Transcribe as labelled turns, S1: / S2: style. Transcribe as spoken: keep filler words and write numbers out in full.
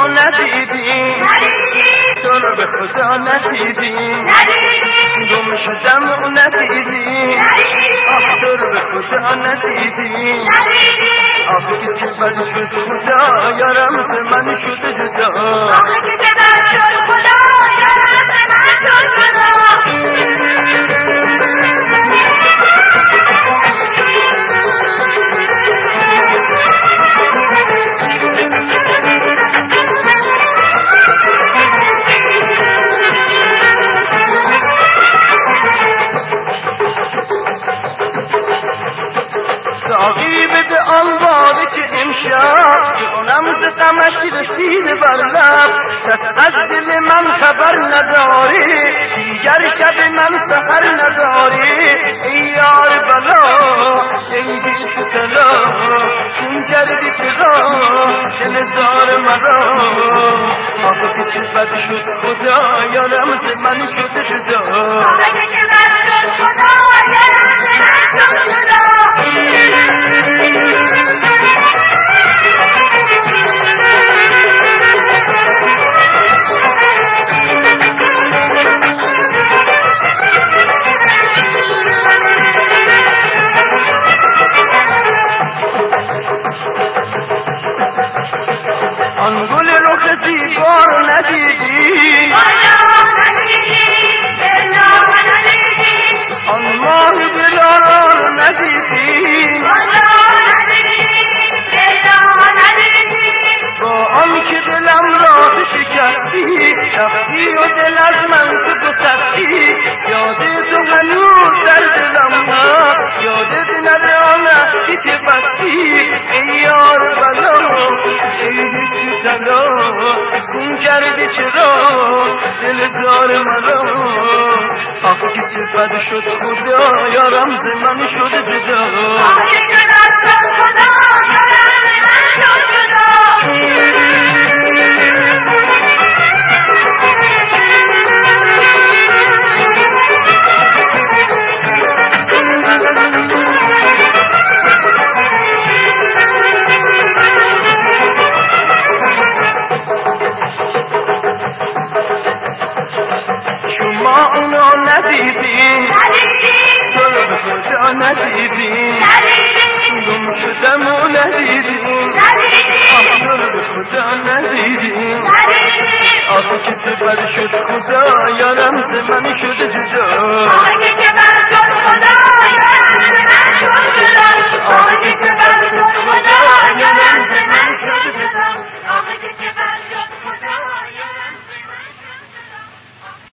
S1: ندیدی تو رو به خدا ندیدی گم شدم و ندیدی آخ تو رو به خدا ندیدی آخ که چه بد شد خدا یارم ز من شد جدا
S2: آخ که چه بد شد خدا یارم ز من شد جدا
S1: ساقی بده آن باده که امشب جانم ز غمش رسیده بر لب کس از دل من خبر نداری دیگر شب من سحر نداری ای یار بلا ای بی تو کلا چون کردی چرا دل زار مرا آخه که چه بد شد خدا یارم ز من شد جدا
S2: آخه که چه بد شد خدا یارم ز من شد جدا
S1: آن گل رخ زیبا ندیدی آن ماه دلارا ندیدی با آن که دلم را شکستی رفتی و دل از من تو گسستی یاد تو هنوز در دلم هست یادت نره آن عهدی که بستی ای یار بلا ای بیشی تلا خون کردی چرا دل زار مرا آخه که چه بد شد خدا یارم ز من شد جدا
S2: آخه که بد شد خدا یارم ز من شد جدا
S1: شما اونو ندیدی تو رو به خدا ندیدی گم شدم و ندیدی آخ تو رو به خدا ندیدی آخه که چه بد شد خدا یارم ز من شد جدا